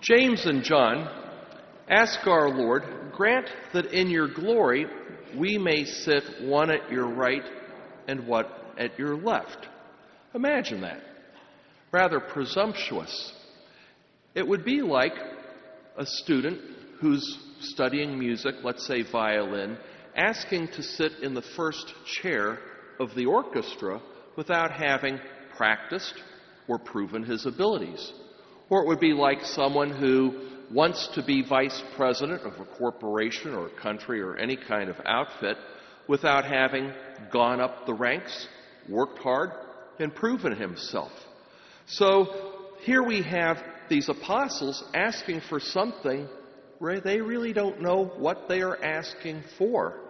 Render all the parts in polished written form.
James and John ask our Lord, grant that in your glory we may sit one at your right and one at your left. Imagine that. Rather presumptuous. It would be like a student who's studying music, let's say violin, asking to sit in the first chair of the orchestra without having practiced or proven his abilities. Or it would be like someone who wants to be vice president of a corporation or a country or any kind of outfit without having gone up the ranks, worked hard, and proven himself. So here we have these apostles asking for something where they really don't know what they are asking for.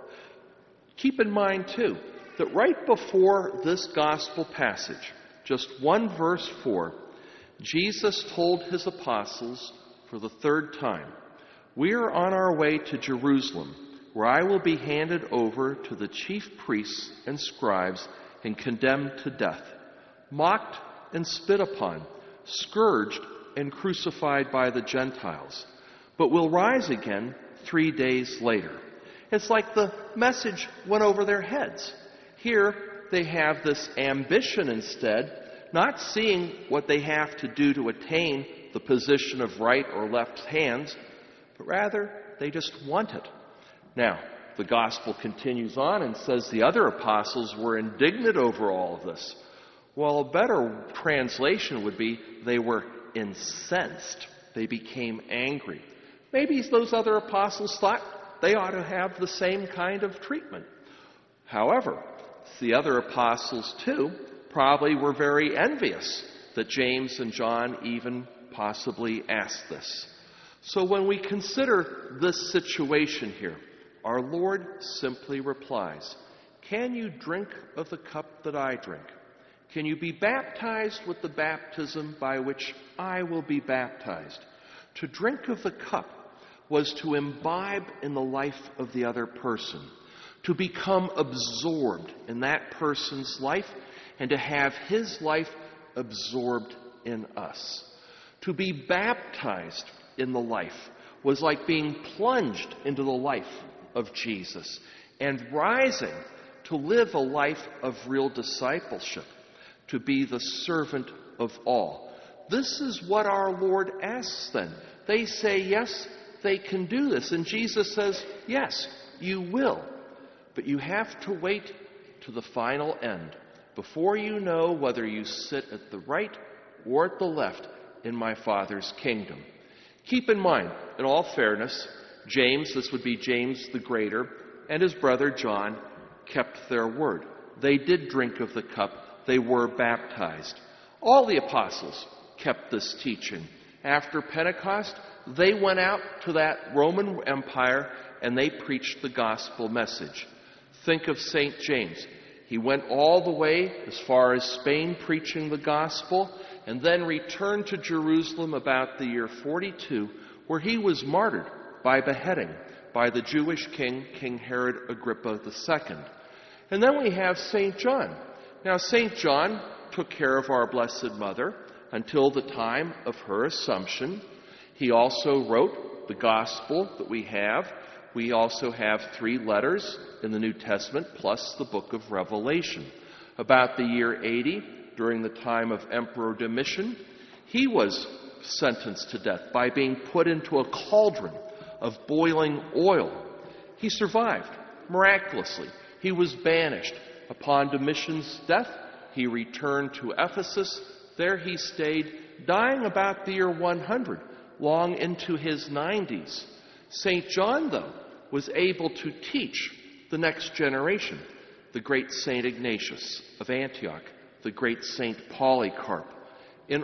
Keep in mind, too, that right before this gospel passage, just one verse 4, Jesus told his apostles for the third time, "We are on our way to Jerusalem, where I will be handed over to the chief priests and scribes and condemned to death, mocked and spit upon, scourged and crucified by the Gentiles, but will rise again 3 days later." It's like the message went over their heads. Here they have this ambition instead, not seeing what they have to do to attain the position of right or left hands, but rather they just want it. Now, the gospel continues on and says the other apostles were indignant over all of this. Well, a better translation would be they were incensed. They became angry. Maybe those other apostles thought they ought to have the same kind of treatment. However, the other apostles, too, probably were very envious that James and John even possibly asked this. So when we consider this situation here, our Lord simply replies, "Can you drink of the cup that I drink? Can you be baptized with the baptism by which I will be baptized?" To drink of the cup was to imbibe in the life of the other person, to become absorbed in that person's life, and to have his life absorbed in us. To be baptized in the life was like being plunged into the life of Jesus and rising to live a life of real discipleship, to be the servant of all. This is what our Lord asks them. They say, yes, they can do this. And Jesus says, yes, you will. But you have to wait to the final end before you know whether you sit at the right or at the left in my Father's kingdom. Keep in mind, in all fairness, James, this would be James the Greater, and his brother John kept their word. They did drink of the cup. They were baptized. All the apostles kept this teaching. After Pentecost, they went out to that Roman Empire and they preached the gospel message. Think of St. James. He went all the way as far as Spain preaching the gospel and then returned to Jerusalem about the year 42, where he was martyred by beheading by the Jewish king, King Herod Agrippa II. And then we have St. John. Now, St. John took care of our Blessed Mother until the time of her Assumption. He also wrote the gospel that we have. We also have 3 letters in the New Testament, plus the book of Revelation. About the year 80, during the time of Emperor Domitian, he was sentenced to death by being put into a cauldron of boiling oil. He survived, miraculously. He was banished. Upon Domitian's death, he returned to Ephesus. There he stayed, dying about the year 100, long into his 90s. St. John, though, was able to teach the next generation, the great St. Ignatius of Antioch, the great St. Polycarp. In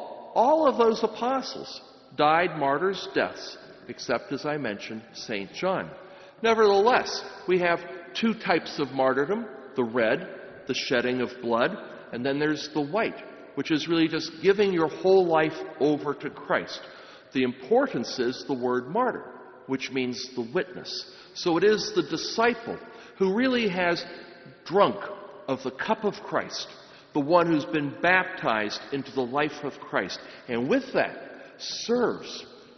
all of those apostles died martyrs' deaths, except, as I mentioned, St. John. Nevertheless, we have 2 types of martyrdom, the red, the shedding of blood, and then there's the white, which is really just giving your whole life over to Christ. The importance is the word martyr, which means the witness. So it is the disciple who really has drunk of the cup of Christ, the one who's been baptized into the life of Christ, and with that serves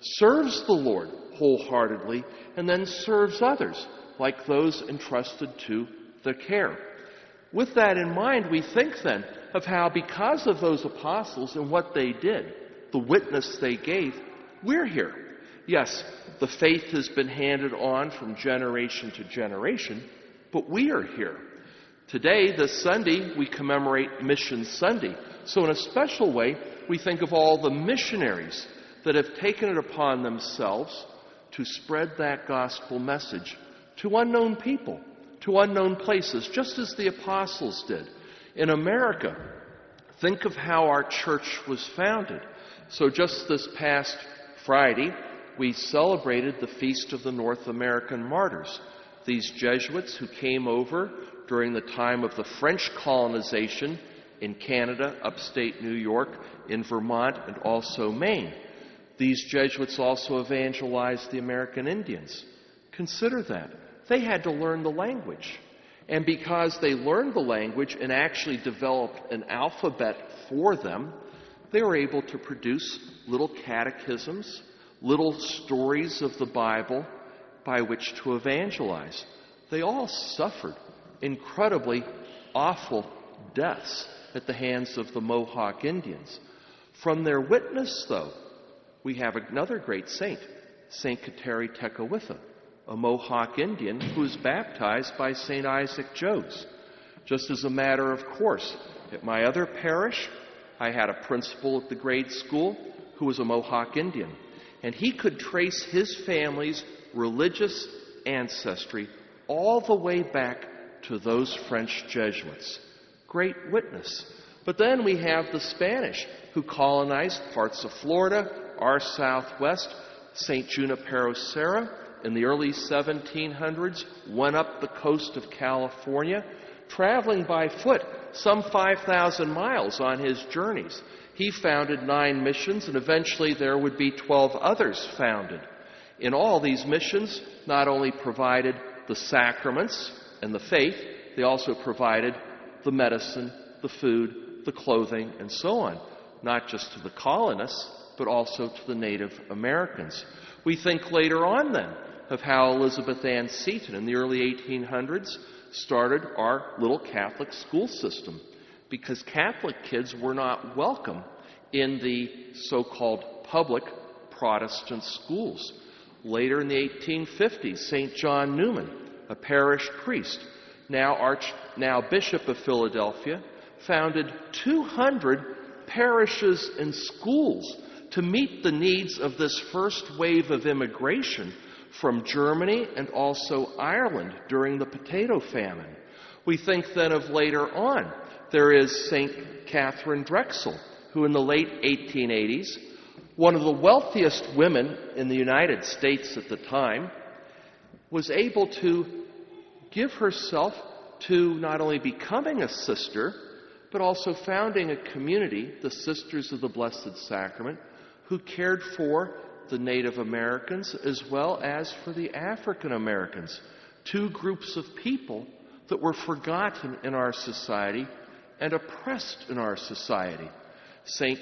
serves the Lord wholeheartedly, and then serves others, like those entrusted to the care. With that in mind, we think then of how, because of those apostles and what they did, the witness they gave, we're here. Yes, the faith has been handed on from generation to generation, but we are here. Today, this Sunday, we commemorate Mission Sunday. So in a special way, we think of all the missionaries that have taken it upon themselves to spread that gospel message to unknown people, to unknown places, just as the apostles did. In America, think of how our church was founded. So just this past Friday, we celebrated the Feast of the North American Martyrs. These Jesuits who came over during the time of the French colonization in Canada, upstate New York, in Vermont, and also Maine. These Jesuits also evangelized the American Indians. Consider that. They had to learn the language. And because they learned the language and actually developed an alphabet for them, they were able to produce little catechisms, little stories of the Bible by which to evangelize. They all suffered incredibly awful deaths at the hands of the Mohawk Indians. From their witness, though, we have another great saint, St. Kateri Tekakwitha, a Mohawk Indian who was baptized by St. Isaac Jogues. Just as a matter of course, at my other parish, I had a principal at the grade school who was a Mohawk Indian, and he could trace his family's religious ancestry all the way back to those French Jesuits. Great witness. But then we have the Spanish who colonized parts of Florida, our southwest. St. Junipero Serra in the early 1700s went up the coast of California, traveling by foot some 5,000 miles on his journeys. He founded 9 missions, and eventually there would be 12 others founded. In all, these missions not only provided the sacraments and the faith, they also provided the medicine, the food, the clothing, and so on, not just to the colonists, but also to the Native Americans. We think later on then of how Elizabeth Ann Seton in the early 1800s started our little Catholic school system, because Catholic kids were not welcome in the so-called public Protestant schools. Later in the 1850s, St. John Newman, a parish priest, now Bishop of Philadelphia, founded 200 parishes and schools to meet the needs of this first wave of immigration from Germany and also Ireland during the potato famine. We think then of later on, there is St. Catherine Drexel, who in the late 1880s, one of the wealthiest women in the United States at the time, was able to give herself to not only becoming a sister, but also founding a community, the Sisters of the Blessed Sacrament, who cared for the Native Americans as well as for the African Americans, 2 groups of people that were forgotten in our society and oppressed in our society. St.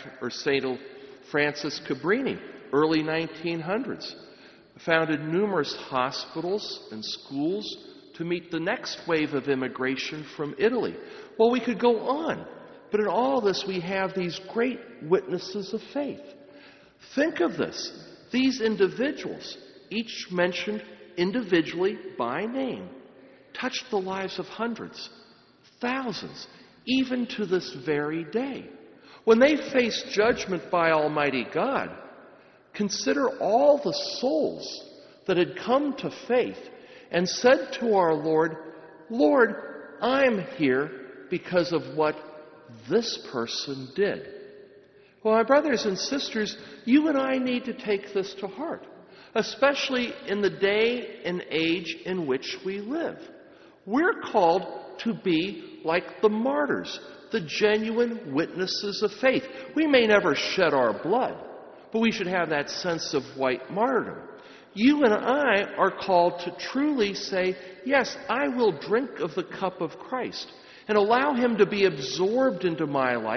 Francis Cabrini, early 1900s, founded numerous hospitals and schools to meet the next wave of immigration from Italy. Well, we could go on, but in all this we have these great witnesses of faith. Think of this. These individuals, each mentioned individually by name, touched the lives of hundreds, thousands, even to this very day. When they face judgment by Almighty God, consider all the souls that had come to faith and said to our Lord, "Lord, I'm here because of what this person did." Well, my brothers and sisters, you and I need to take this to heart, especially in the day and age in which we live. We're called to be like the martyrs, the genuine witnesses of faith. We may never shed our blood, but we should have that sense of white martyrdom. You and I are called to truly say, yes, I will drink of the cup of Christ and allow him to be absorbed into my life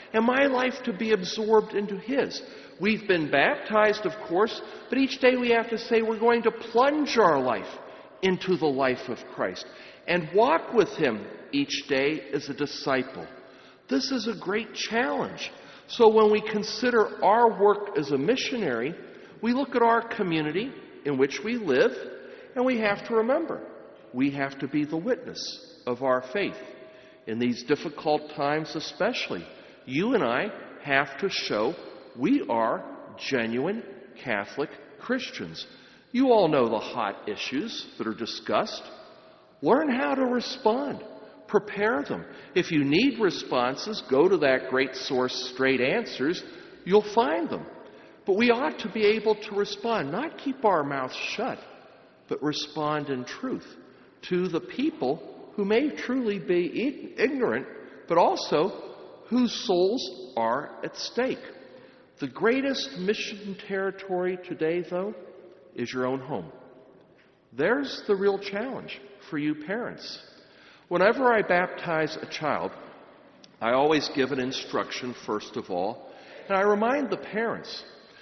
and my life to be absorbed into His. We've been baptized, of course, but each day we have to say we're going to plunge our life into the life of Christ and walk with Him each day as a disciple. This is a great challenge. So when we consider our work as a missionary, we look at our community in which we live, and we have to remember, we have to be the witness of our faith. In these difficult times especially, you and I have to show we are genuine Catholic Christians. You all know the hot issues that are discussed. Learn how to respond. Prepare them. If you need responses, go to that great source, Straight Answers. You'll find them. But we ought to be able to respond, not keep our mouths shut, but respond in truth to the people who may truly be ignorant, but also whose souls are at stake. The greatest mission territory today, though, is your own home. There's the real challenge for you parents. Whenever I baptize a child, I always give an instruction first of all, and I remind the parents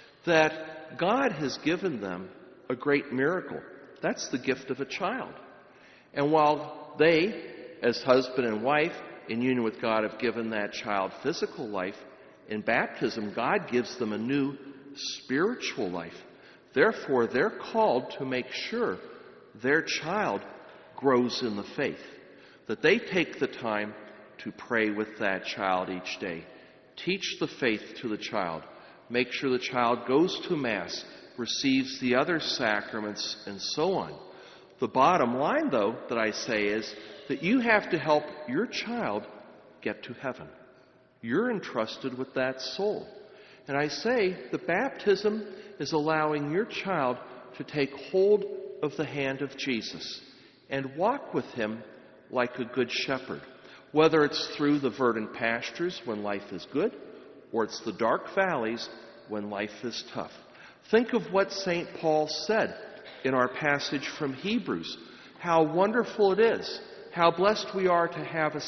that God has given them a great miracle. That's the gift of a child. And while they, as husband and wife, in union with God, have given that child physical life, in baptism, God gives them a new spiritual life. Therefore, they're called to make sure their child grows in the faith, that they take the time to pray with that child each day, teach the faith to the child, make sure the child goes to Mass, receives the other sacraments, and so on. The bottom line, though, that I say is that you have to help your child get to heaven. You're entrusted with that soul. And I say the baptism is allowing your child to take hold of the hand of Jesus and walk with Him like a good shepherd, whether it's through the verdant pastures when life is good, or it's the dark valleys when life is tough. Think of what St. Paul said in our passage from Hebrews, how wonderful it is, how blessed we are to have a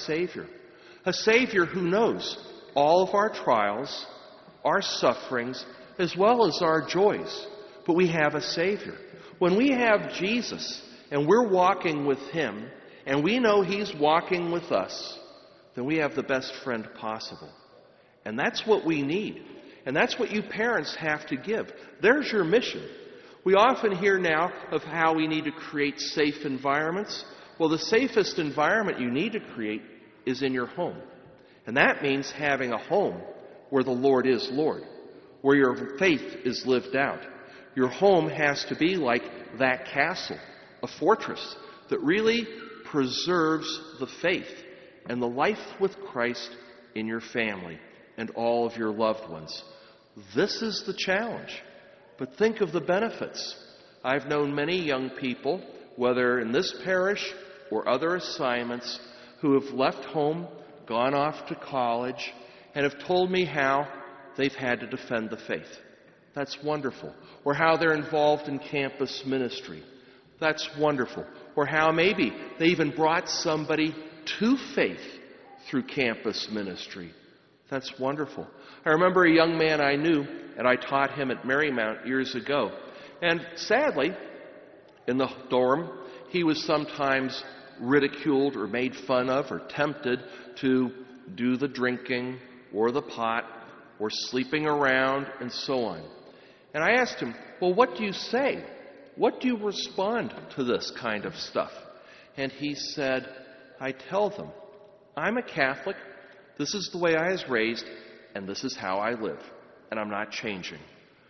Savior who knows all of our trials, our sufferings, as well as our joys. But we have a Savior. When we have Jesus and we're walking with Him, and we know He's walking with us, then we have the best friend possible. And that's what we need. And that's what you parents have to give. There's your mission. We often hear now of how we need to create safe environments. Well, the safest environment you need to create is in your home. And that means having a home where the Lord is Lord, where your faith is lived out. Your home has to be like that castle, a fortress that really preserves the faith and the life with Christ in your family and all of your loved ones. This is the challenge. But think of the benefits. I've known many young people, whether in this parish or other assignments, who have left home, gone off to college, and have told me how they've had to defend the faith. That's wonderful. Or how they're involved in campus ministry. That's wonderful. Or how maybe they even brought somebody to faith through campus ministry. That's wonderful. I remember a young man I knew, and I taught him at Marymount years ago. And sadly, in the dorm, he was sometimes ridiculed or made fun of or tempted to do the drinking or the pot or sleeping around and so on. And I asked him, well, what do you say? What do you respond to this kind of stuff? And he said, I tell them, I'm a Catholic, this is the way I was raised, and this is how I live, and I'm not changing.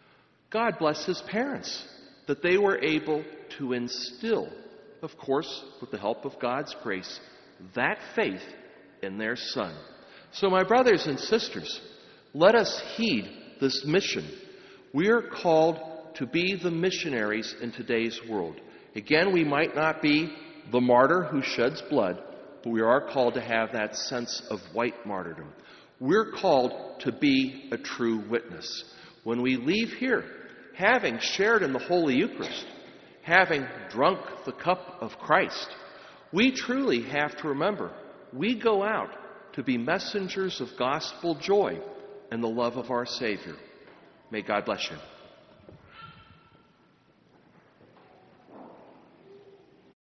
God bless his parents, that they were able to instill, of course, with the help of God's grace, that faith in their son. So my brothers and sisters, let us heed this mission. We are called to be the missionaries in today's world. Again, we might not be the martyr who sheds blood, but we are called to have that sense of white martyrdom. We're called to be a true witness. When we leave here, having shared in the Holy Eucharist, having drunk the cup of Christ, we truly have to remember, we go out to be messengers of gospel joy and the love of our Savior. May God bless you.